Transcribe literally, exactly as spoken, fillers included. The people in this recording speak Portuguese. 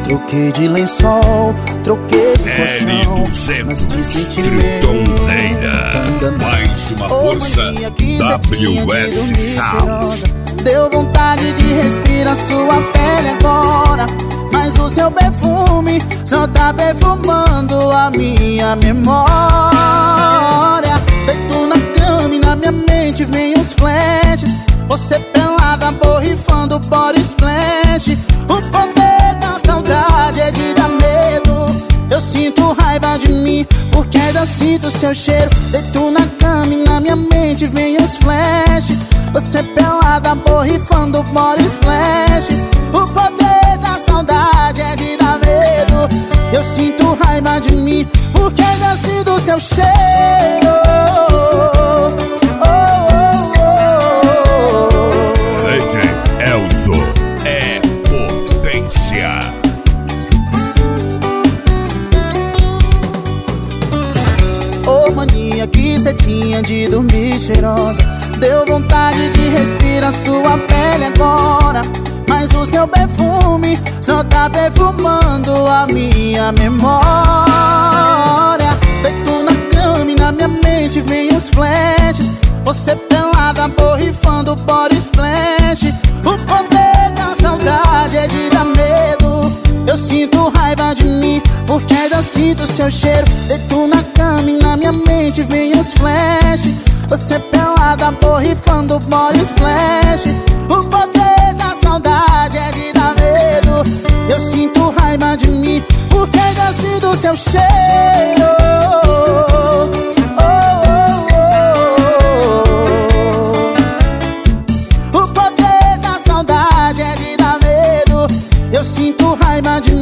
Troquei de lençol, troquei de colchão, mas de sentimento mais uma força W S Sound. Deu vontade de respirar sua pele agora, mas o seu perfume só tá perfumando a minha memória. Deito na cama e na minha mente vem os flashes, você pelada borrifando body splash. O poder da saudade é de dar medo. Eu sinto raiva de mim porque ainda sinto seu cheiro. Deito na cama e na minha mente vem os flashes, você pelada borrifando body splash. O poder da saudade é de dar medo. Eu sinto raiva de mim porque ainda sinto seu cheiro. D J Elzo é potência. Ô mania que cê tinha de dormir cheirosa, deu vontade de respirar sua pele agora, mas o seu perfume só tá perfumando a minha memória. Deito na cama e na minha mente vem os flashes, você pelada borrifando body splash. O poder da saudade é de dar medo. Eu sinto raiva de mim porque ainda sinto seu cheiro. Deito na cama e na minha mente vem os flashes, você pelada borrifando body splash. O poder da saudade é de dar medo. Eu sinto raiva de mim porque ainda sinto seu cheiro. O poder da saudade é de dar medo. Eu sinto raiva de